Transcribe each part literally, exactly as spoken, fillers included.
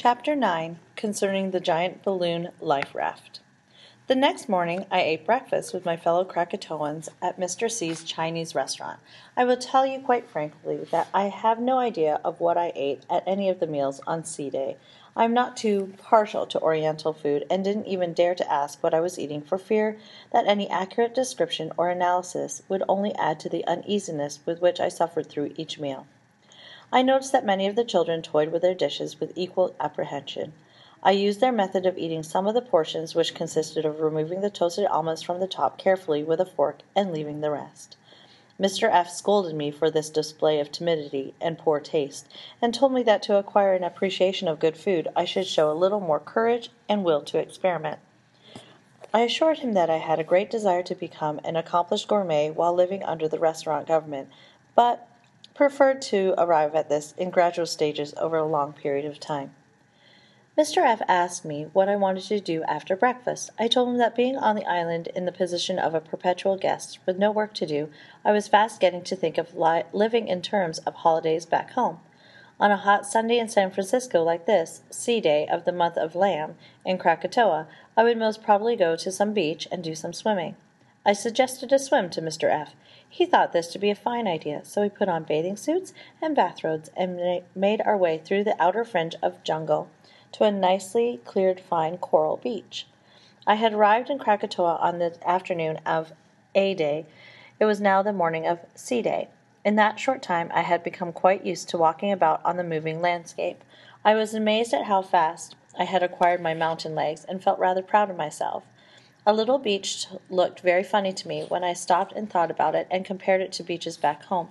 Chapter nine, Concerning the Giant Balloon Life Raft. The next morning I ate breakfast with my fellow Krakatoans at Mister C's Chinese restaurant. I will tell you quite frankly that I have no idea of what I ate at any of the meals on C Day. I am not too partial to Oriental food and didn't even dare to ask what I was eating for fear that any accurate description or analysis would only add to the uneasiness with which I suffered through each meal. I noticed that many of the children toyed with their dishes with equal apprehension. I used their method of eating some of the portions, which consisted of removing the toasted almonds from the top carefully with a fork and leaving the rest. Mister F. scolded me for this display of timidity and poor taste, and told me that to acquire an appreciation of good food I should show a little more courage and will to experiment. I assured him that I had a great desire to become an accomplished gourmet while living under the restaurant government, but preferred to arrive at this in gradual stages over a long period of time. Mister F. asked me what I wanted to do after breakfast. I told him that being on the island in the position of a perpetual guest, with no work to do, I was fast getting to think of li- living in terms of holidays back home. On a hot Sunday in San Francisco like this, C Day of the month of Lamb, in Krakatoa, I would most probably go to some beach and do some swimming. I suggested a swim to Mister F. He thought this to be a fine idea, so we put on bathing suits and bathrobes and made our way through the outer fringe of jungle to a nicely cleared fine coral beach. I had arrived in Krakatoa on the afternoon of A Day. It was now the morning of C Day. In that short time I had become quite used to walking about on the moving landscape. I was amazed at how fast I had acquired my mountain legs and felt rather proud of myself. A little beach looked very funny to me when I stopped and thought about it and compared it to beaches back home.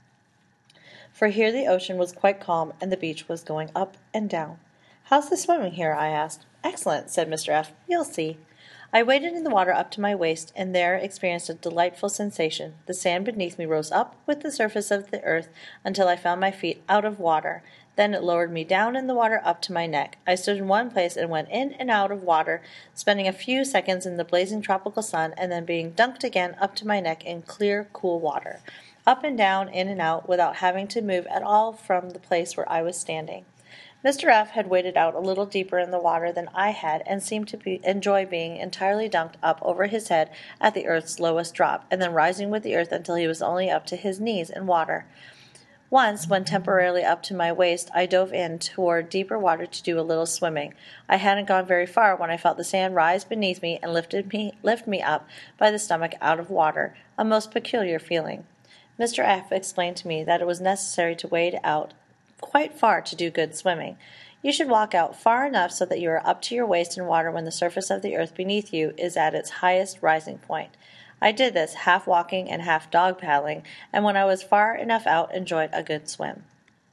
For here the ocean was quite calm and the beach was going up and down. "How's the swimming here?" I asked. "Excellent," said Mister F. "You'll see." I waded in the water up to my waist and there experienced a delightful sensation. The sand beneath me rose up with the surface of the earth until I found my feet out of water. Then it lowered me down in the water up to my neck. I stood in one place and went in and out of water, spending a few seconds in the blazing tropical sun and then being dunked again up to my neck in clear, cool water, up and down, in and out, without having to move at all from the place where I was standing. Mister F. had waded out a little deeper in the water than I had and seemed to be, enjoy being entirely dunked up over his head at the earth's lowest drop, and then rising with the earth until he was only up to his knees in water. Once, when temporarily up to my waist, I dove in toward deeper water to do a little swimming. I hadn't gone very far when I felt the sand rise beneath me and lifted me, lift me up by the stomach out of water, a most peculiar feeling. Mister F. explained to me that it was necessary to wade out quite far to do good swimming. You should walk out far enough so that you are up to your waist in water when the surface of the earth beneath you is at its highest rising point. I did this, half walking and half dog paddling, and when I was far enough out, enjoyed a good swim.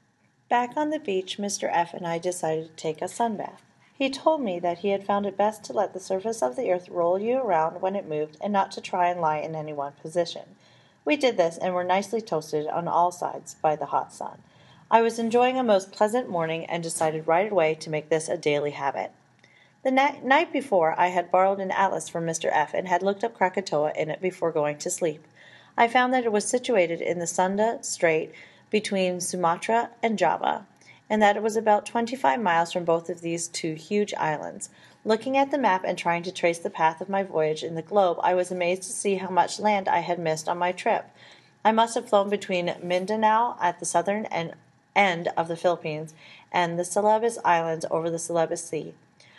Back on the beach, Mister F. and I decided to take a sunbath. He told me that he had found it best to let the surface of the earth roll you around when it moved and not to try and lie in any one position. We did this and were nicely toasted on all sides by the hot sun. I was enjoying a most pleasant morning and decided right away to make this a daily habit. The na- night before I had borrowed an atlas from Mister F. and had looked up Krakatoa in it before going to sleep. I found that it was situated in the Sunda Strait between Sumatra and Java, and that it was about twenty-five miles from both of these two huge islands. Looking at the map and trying to trace the path of my voyage in the globe, I was amazed to see how much land I had missed on my trip. I must have flown between Mindanao at the southern end end of the Philippines and the Celebes Islands over the Celebes Sea.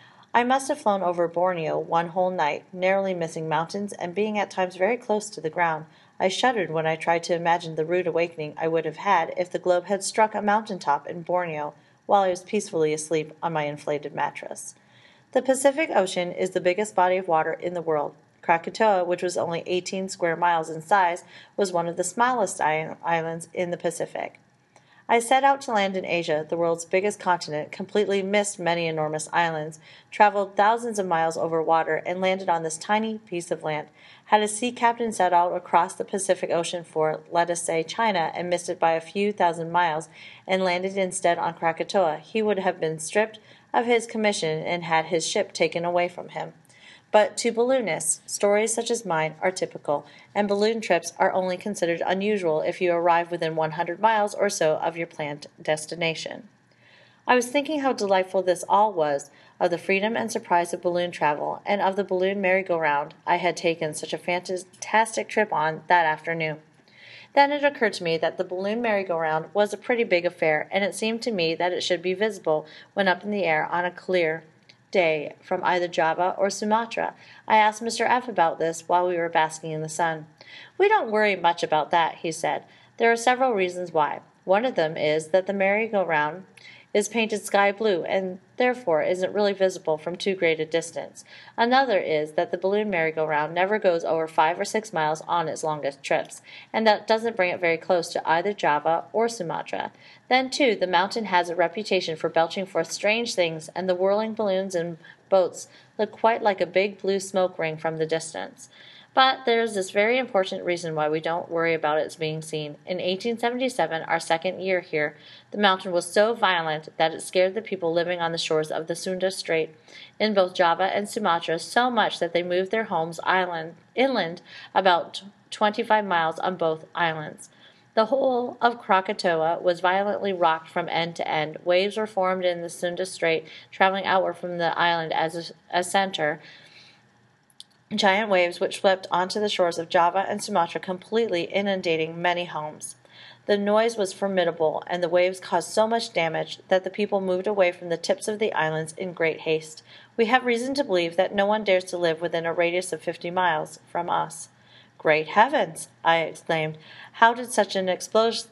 I must have flown over Borneo one whole night, narrowly missing mountains and being at times very close to the ground. I shuddered when I tried to imagine the rude awakening I would have had if the globe had struck a mountain top in Borneo while I was peacefully asleep on my inflated mattress. The Pacific Ocean is the biggest body of water in the world. Krakatoa, which was only eighteen square miles in size, was one of the smallest islands in the Pacific. I set out to land in Asia, the world's biggest continent, completely missed many enormous islands, traveled thousands of miles over water, and landed on this tiny piece of land. Had a sea captain set out across the Pacific Ocean for, let us say, China, and missed it by a few thousand miles, and landed instead on Krakatoa, he would have been stripped of his commission and had his ship taken away from him. But to balloonists, stories such as mine are typical, and balloon trips are only considered unusual if you arrive within one hundred miles or so of your planned destination. I was thinking how delightful this all was, of the freedom and surprise of balloon travel, and of the balloon merry-go-round I had taken such a fantastic trip on that afternoon. Then it occurred to me that the balloon merry-go-round was a pretty big affair, and it seemed to me that it should be visible when up in the air on a clear day from either Java or Sumatra. I asked Mister F about this while we were basking in the sun. "We don't worry much about that," he said. "There are several reasons why. One of them is that the merry-go-round is painted sky blue and therefore isn't really visible from too great a distance. Another is that the balloon merry-go-round never goes over five or six miles on its longest trips, and that doesn't bring it very close to either Java or Sumatra. Then, too, the mountain has a reputation for belching forth strange things, and the whirling balloons and boats look quite like a big blue smoke ring from the distance. But there is this very important reason why we don't worry about its being seen. In eighteen seventy-seven, our second year here, the mountain was so violent that it scared the people living on the shores of the Sunda Strait in both Java and Sumatra so much that they moved their homes island, inland about twenty-five miles on both islands. The whole of Krakatoa was violently rocked from end to end. Waves were formed in the Sunda Strait, traveling outward from the island as a, a center, giant waves which swept onto the shores of Java and Sumatra, completely inundating many homes. The noise was formidable, and the waves caused so much damage that the people moved away from the tips of the islands in great haste. We have reason to believe that no one dares to live within a radius of fifty miles from us." "Great heavens!" I exclaimed. "How did such an explosion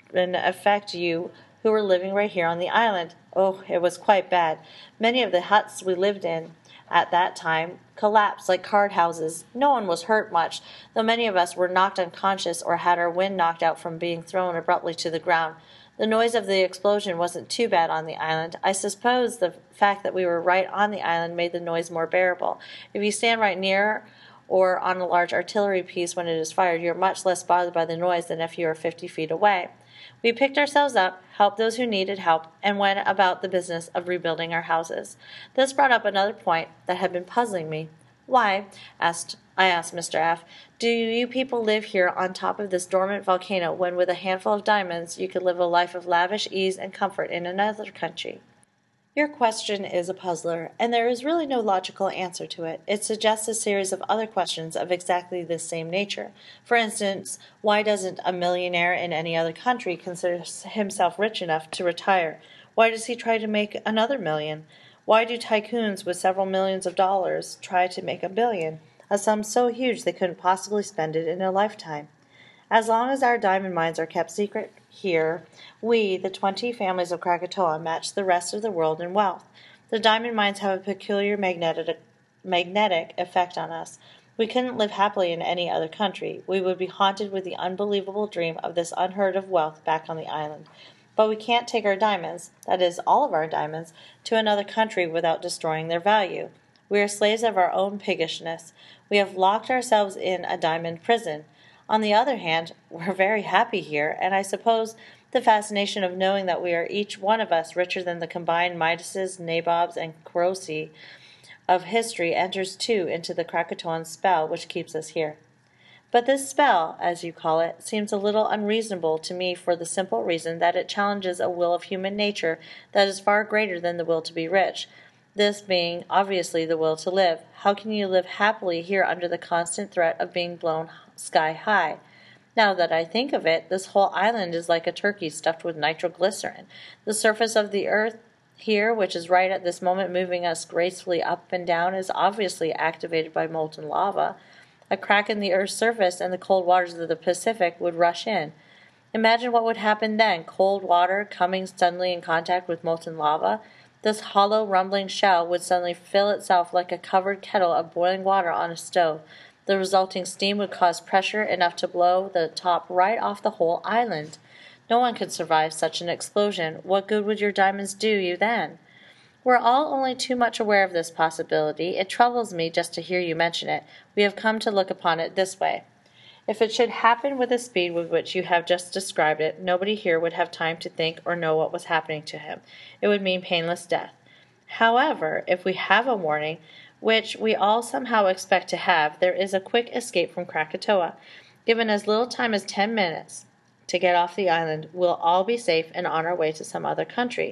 affect you who were living right here on the island?" "Oh, it was quite bad. Many of the huts we lived in at that time collapsed like card houses. No one was hurt much, though many of us were knocked unconscious or had our wind knocked out from being thrown abruptly to the ground. The noise of the explosion wasn't too bad on the island. I suppose the fact that we were right on the island made the noise more bearable. If you stand right near or on a large artillery piece when it is fired, you are much less bothered by the noise than if you are fifty feet away. We picked ourselves up, helped those who needed help, and went about the business of rebuilding our houses." This brought up another point that had been puzzling me. "Why," asked I asked Mister F, "do you people live here on top of this dormant volcano when with a handful of diamonds you could live a life of lavish ease and comfort in another country?" Your question is a puzzler, and there is really no logical answer to it. It suggests a series of other questions of exactly this same nature. For instance, why doesn't a millionaire in any other country consider himself rich enough to retire? Why does he try to make another million? Why do tycoons with several millions of dollars try to make a billion, a sum so huge they couldn't possibly spend it in a lifetime? As long as our diamond mines are kept secret here, we, the twenty families of Krakatoa, match the rest of the world in wealth. The diamond mines have a peculiar magnetic, magnetic effect on us. We couldn't live happily in any other country. We would be haunted with the unbelievable dream of this unheard-of wealth back on the island. But we can't take our diamonds, that is, all of our diamonds, to another country without destroying their value. We are slaves of our own piggishness. We have locked ourselves in a diamond prison. On the other hand, we're very happy here, and I suppose the fascination of knowing that we are each one of us richer than the combined Midases, Nabobs, and Croci of history enters too into the Krakatoan spell which keeps us here. But this spell, as you call it, seems a little unreasonable to me for the simple reason that it challenges a will of human nature that is far greater than the will to be rich, this being obviously the will to live. How can you live happily here under the constant threat of being blown sky high? Now that I think of it, this whole island is like a turkey stuffed with nitroglycerin. The surface of the earth here, which is right at this moment moving us gracefully up and down, is obviously activated by molten lava. A crack in the earth's surface and the cold waters of the Pacific would rush in. Imagine what would happen then, cold water coming suddenly in contact with molten lava. This hollow, rumbling shell would suddenly fill itself like a covered kettle of boiling water on a stove. The resulting steam would cause pressure enough to blow the top right off the whole island. No one could survive such an explosion. What good would your diamonds do you then? We're all only too much aware of this possibility. It troubles me just to hear you mention it. We have come to look upon it this way. If it should happen with the speed with which you have just described it, nobody here would have time to think or know what was happening to him. It would mean painless death. However, if we have a warning, which we all somehow expect to have, there is a quick escape from Krakatoa. Given as little time as ten minutes to get off the island, we'll all be safe and on our way to some other country.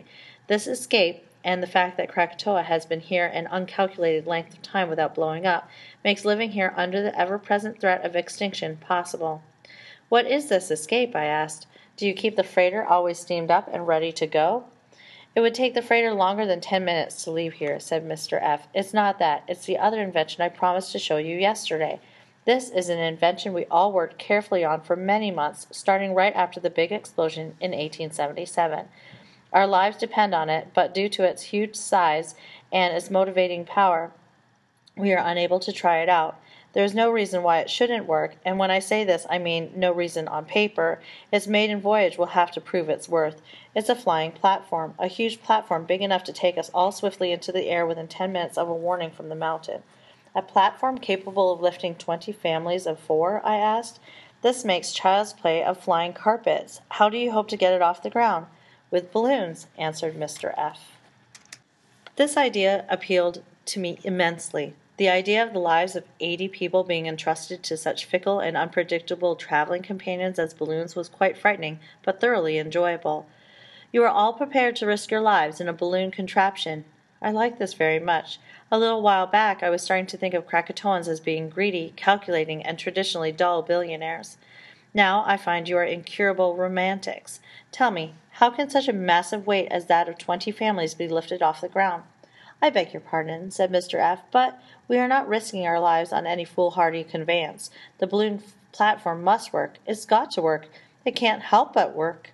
This escape, and the fact that Krakatoa has been here an uncalculated length of time without blowing up, makes living here under the ever-present threat of extinction possible. What is this escape? I asked. Do you keep the freighter always steamed up and ready to go? It would take the freighter longer than ten minutes to leave here, said Mister F. It's not that. It's the other invention I promised to show you yesterday. This is an invention we all worked carefully on for many months, starting right after the big explosion in eighteen seventy-seven. Our lives depend on it, but due to its huge size and its motivating power, we are unable to try it out. There is no reason why it shouldn't work, and when I say this, I mean no reason on paper. Its maiden voyage will have to prove its worth. It's a flying platform, a huge platform big enough to take us all swiftly into the air within ten minutes of a warning from the mountain. A platform capable of lifting twenty families of four? I asked. This makes child's play of flying carpets. How do you hope to get it off the ground? With balloons, answered Mister F. This idea appealed to me immensely. The idea of the lives of eighty people being entrusted to such fickle and unpredictable traveling companions as balloons was quite frightening, but thoroughly enjoyable. You are all prepared to risk your lives in a balloon contraption. I like this very much. A little while back I was starting to think of Krakatoans as being greedy, calculating, and traditionally dull billionaires. Now I find you are incurable romantics. Tell me, how can such a massive weight as that of twenty families be lifted off the ground? I beg your pardon, said Mister F., but we are not risking our lives on any foolhardy conveyance. The balloon platform must work. It's got to work. It can't help but work.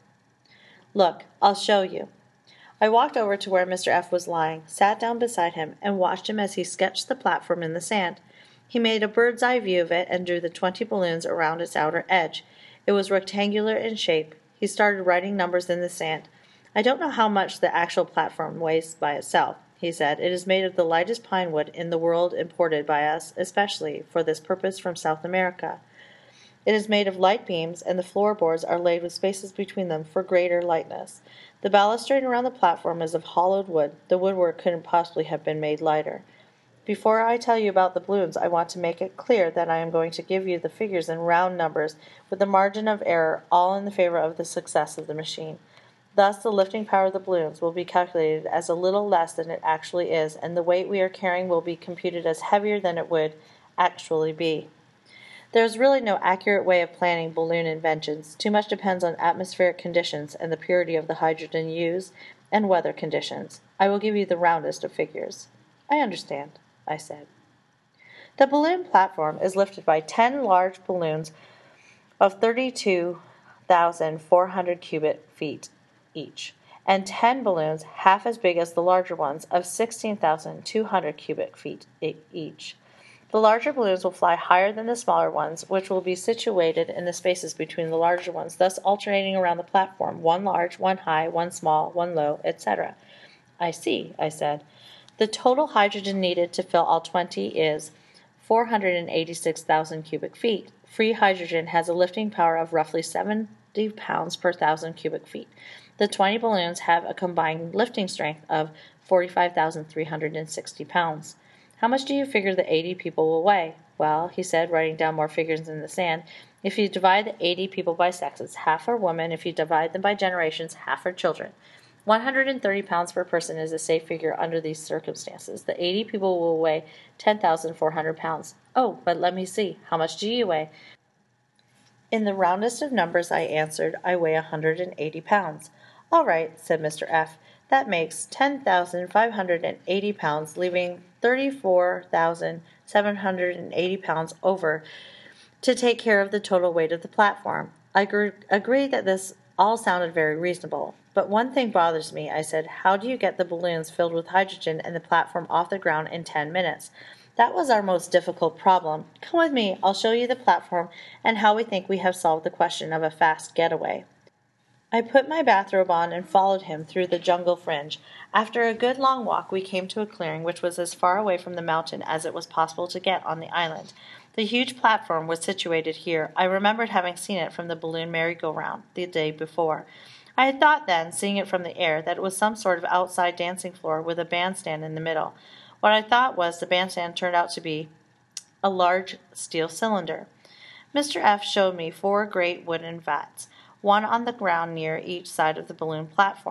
Look, I'll show you. I walked over to where Mister F. was lying, sat down beside him, and watched him as he sketched the platform in the sand. He made a bird's-eye view of it and drew the twenty balloons around its outer edge. It was rectangular in shape. He started writing numbers in the sand. I don't know how much the actual platform weighs by itself, he said. It is made of the lightest pine wood in the world, imported by us, especially for this purpose from South America. It is made of light beams, and the floorboards are laid with spaces between them for greater lightness. The balustrade around the platform is of hollowed wood. The woodwork couldn't possibly have been made lighter. Before I tell you about the balloons, I want to make it clear that I am going to give you the figures in round numbers, with the margin of error all in the favor of the success of the machine. Thus, the lifting power of the balloons will be calculated as a little less than it actually is, and the weight we are carrying will be computed as heavier than it would actually be. There is really no accurate way of planning balloon inventions. Too much depends on atmospheric conditions and the purity of the hydrogen used, and weather conditions. I will give you the roundest of figures. I understand, I said. The balloon platform is lifted by ten large balloons of thirty-two thousand four hundred cubic feet each, and ten balloons half as big as the larger ones of sixteen thousand two hundred cubic feet each. The larger balloons will fly higher than the smaller ones, which will be situated in the spaces between the larger ones, thus alternating around the platform, one large, one high, one small, one low, et cetera. I see, I said. The total hydrogen needed to fill all twenty is four hundred eighty-six thousand cubic feet. Free hydrogen has a lifting power of roughly seventy pounds per thousand cubic feet. The twenty balloons have a combined lifting strength of forty-five thousand three hundred sixty pounds. How much do you figure the eighty people will weigh? Well, he said, writing down more figures in the sand, if you divide the eighty people by sexes, half are women. If you divide them by generations, half are children. one hundred thirty pounds per person is a safe figure under these circumstances. The eighty people will weigh ten thousand four hundred pounds. Oh, but let me see. How much do you weigh? In the roundest of numbers, I answered, I weigh one hundred eighty pounds. All right, said Mister F. That makes ten thousand five hundred eighty pounds, leaving thirty-four thousand seven hundred eighty pounds over to take care of the total weight of the platform. I gr- agreed that this all sounded very reasonable. But one thing bothers me, I said. How do you get the balloons filled with hydrogen and the platform off the ground in ten minutes? That was our most difficult problem. Come with me. I'll show you the platform and how we think we have solved the question of a fast getaway. I put my bathrobe on and followed him through the jungle fringe. After a good long walk, we came to a clearing which was as far away from the mountain as it was possible to get on the island. The huge platform was situated here. I remembered having seen it from the balloon merry-go-round the day before. I had thought then, seeing it from the air, that it was some sort of outside dancing floor with a bandstand in the middle. What I thought was the bandstand turned out to be a large steel cylinder. Mister F. showed me four great wooden vats, one on the ground near each side of the balloon platform.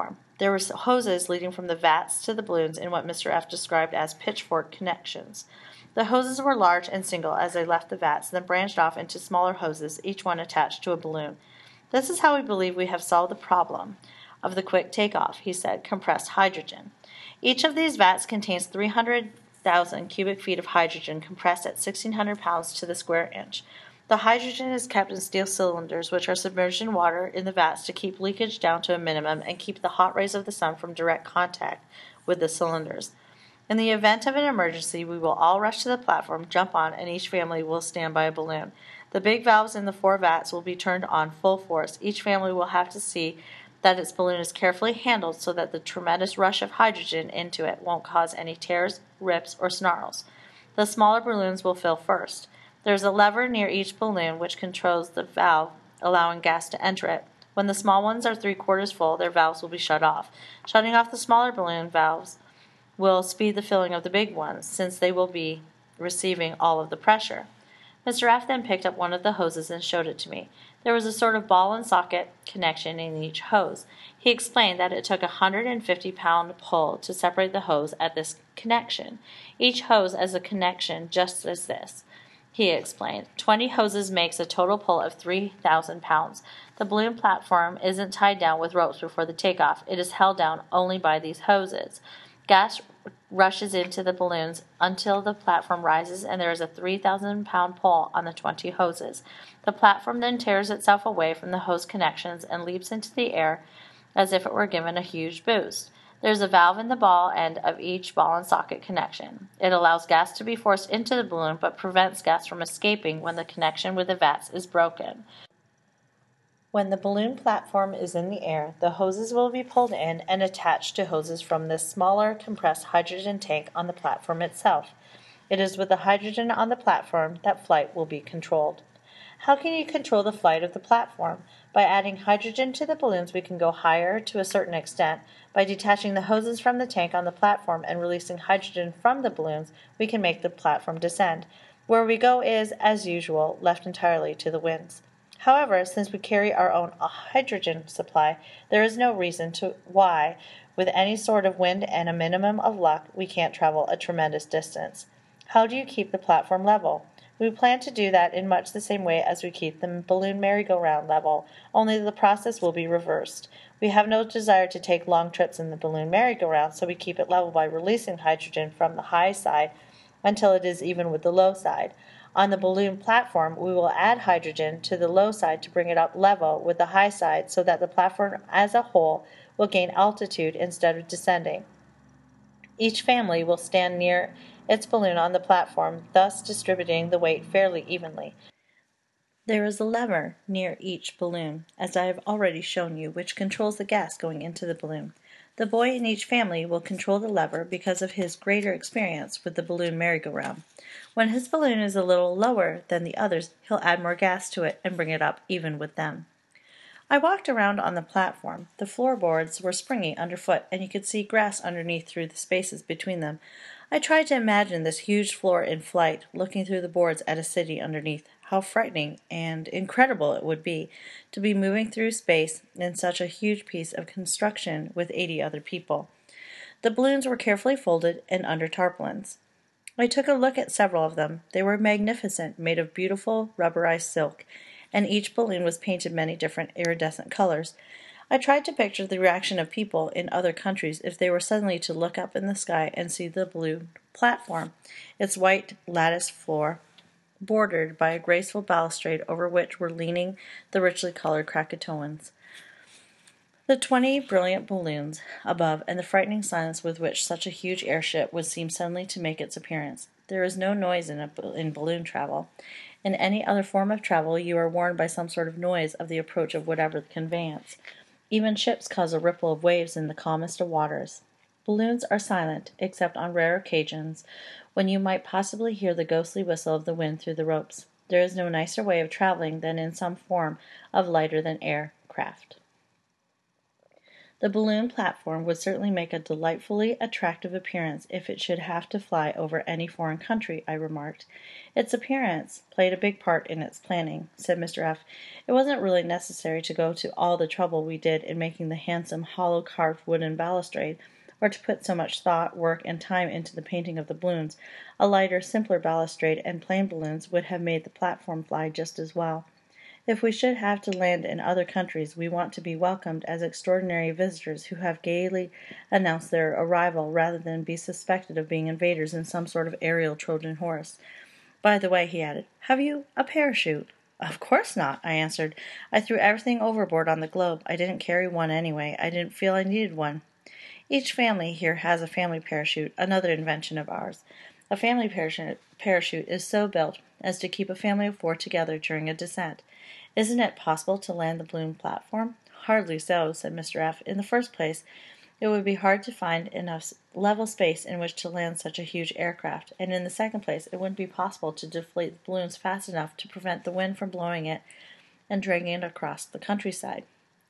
There were hoses leading from the vats to the balloons in what Mister F described as pitchfork connections. The hoses were large and single as they left the vats, then branched off into smaller hoses, each one attached to a balloon. This is how we believe we have solved the problem of the quick takeoff, he said, compressed hydrogen. Each of these vats contains three hundred thousand cubic feet of hydrogen compressed at sixteen hundred pounds to the square inch. The hydrogen is kept in steel cylinders, which are submerged in water in the vats to keep leakage down to a minimum and keep the hot rays of the sun from direct contact with the cylinders. In the event of an emergency, we will all rush to the platform, jump on, and each family will stand by a balloon. The big valves in the four vats will be turned on full force. Each family will have to see that its balloon is carefully handled so that the tremendous rush of hydrogen into it won't cause any tears, rips, or snarls. The smaller balloons will fill first. There is a lever near each balloon which controls the valve, allowing gas to enter it. When the small ones are three-quarters full, their valves will be shut off. Shutting off the smaller balloon valves will speed the filling of the big ones, since they will be receiving all of the pressure. Mister F then picked up one of the hoses and showed it to me. There was a sort of ball and socket connection in each hose. He explained that it took a one hundred fifty pound pull to separate the hose at this connection. Each hose has a connection just as this. He explained. Twenty hoses makes a total pull of three thousand pounds. The balloon platform isn't tied down with ropes before the takeoff. It is held down only by these hoses. Gas rushes into the balloons until the platform rises, and there is a three thousand pound pull on the twenty hoses. The platform then tears itself away from the hose connections and leaps into the air as if it were given a huge boost. There is a valve in the ball end of each ball and socket connection. It allows gas to be forced into the balloon but prevents gas from escaping when the connection with the vats is broken. When the balloon platform is in the air, the hoses will be pulled in and attached to hoses from this smaller compressed hydrogen tank on the platform itself. It is with the hydrogen on the platform that flight will be controlled. How can you control the flight of the platform? By adding hydrogen to the balloons, we can go higher to a certain extent. By detaching the hoses from the tank on the platform and releasing hydrogen from the balloons, we can make the platform descend. Where we go is, as usual, left entirely to the winds. However, since we carry our own hydrogen supply, there is no reason to why, with any sort of wind and a minimum of luck, we can't travel a tremendous distance. How do you keep the platform level? We plan to do that in much the same way as we keep the balloon merry-go-round level, only the process will be reversed. We have no desire to take long trips in the balloon merry-go-round, so we keep it level by releasing hydrogen from the high side until it is even with the low side. On the balloon platform, we will add hydrogen to the low side to bring it up level with the high side so that the platform as a whole will gain altitude instead of descending. Each family will stand near its balloon on the platform, thus distributing the weight fairly evenly. There is a lever near each balloon, as I have already shown you, which controls the gas going into the balloon. The boy in each family will control the lever because of his greater experience with the balloon merry-go-round. When his balloon is a little lower than the others, he'll add more gas to it and bring it up even with them. I walked around on the platform. The floorboards were springy underfoot, and you could see grass underneath through the spaces between them. I tried to imagine this huge floor in flight, looking through the boards at a city underneath. How frightening and incredible it would be to be moving through space in such a huge piece of construction with eighty other people. The balloons were carefully folded and under tarpaulins. I took a look at several of them. They were magnificent, made of beautiful rubberized silk, and each balloon was painted many different iridescent colors. I tried to picture the reaction of people in other countries if they were suddenly to look up in the sky and see the balloon platform, its white lattice floor, bordered by a graceful balustrade over which were leaning the richly colored Krakatoans. The twenty brilliant balloons above, and the frightening silence with which such a huge airship would seem suddenly to make its appearance. There is no noise in, a, in balloon travel. In any other form of travel, you are warned by some sort of noise of the approach of whatever the conveyance. Even ships cause a ripple of waves in the calmest of waters. Balloons are silent, except on rare occasions, when you might possibly hear the ghostly whistle of the wind through the ropes. There is no nicer way of traveling than in some form of lighter-than-air craft. The balloon platform would certainly make a delightfully attractive appearance if it should have to fly over any foreign country, I remarked. Its appearance played a big part in its planning, said Mister F. It wasn't really necessary to go to all the trouble we did in making the handsome hollow carved wooden balustrade, or to put so much thought, work, and time into the painting of the balloons. A lighter, simpler balustrade and plain balloons would have made the platform fly just as well. If we should have to land in other countries, we want to be welcomed as extraordinary visitors who have gaily announced their arrival, rather than be suspected of being invaders in some sort of aerial Trojan horse. By the way, he added, have you a parachute? Of course not, I answered. I threw everything overboard on the globe. I didn't carry one anyway. I didn't feel I needed one. Each family here has a family parachute, another invention of ours. A family parachute, parachute is so built as to keep a family of four together during a descent. Isn't it possible to land the balloon platform? Hardly so, said Mister F. In the first place, it would be hard to find enough level space in which to land such a huge aircraft, and in the second place, it wouldn't be possible to deflate the balloons fast enough to prevent the wind from blowing it and dragging it across the countryside.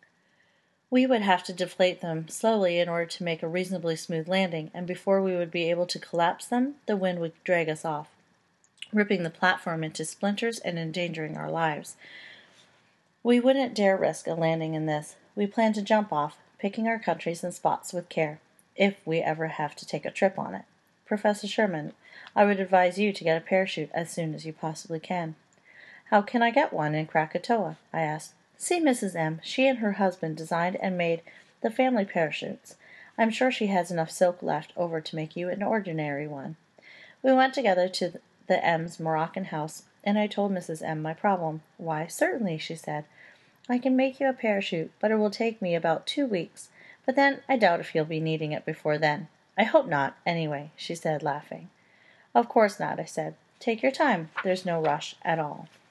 We would have to deflate them slowly in order to make a reasonably smooth landing, and before we would be able to collapse them, the wind would drag us off, ripping the platform into splinters and endangering our lives. We wouldn't dare risk a landing in this. We plan to jump off, picking our countries and spots with care, if we ever have to take a trip on it. Professor Sherman, I would advise you to get a parachute as soon as you possibly can. How can I get one in Krakatoa? I asked. See Missus M. She and her husband designed and made the family parachutes. I'm sure she has enough silk left over to make you an ordinary one. We went together to the M's Moroccan house, and I told Missus M. my problem. Why, certainly, she said. I can make you a parachute, but it will take me about two weeks. But then I doubt if you'll be needing it before then. I hope not, anyway, she said, laughing. Of course not, I said. Take your time. There's no rush at all.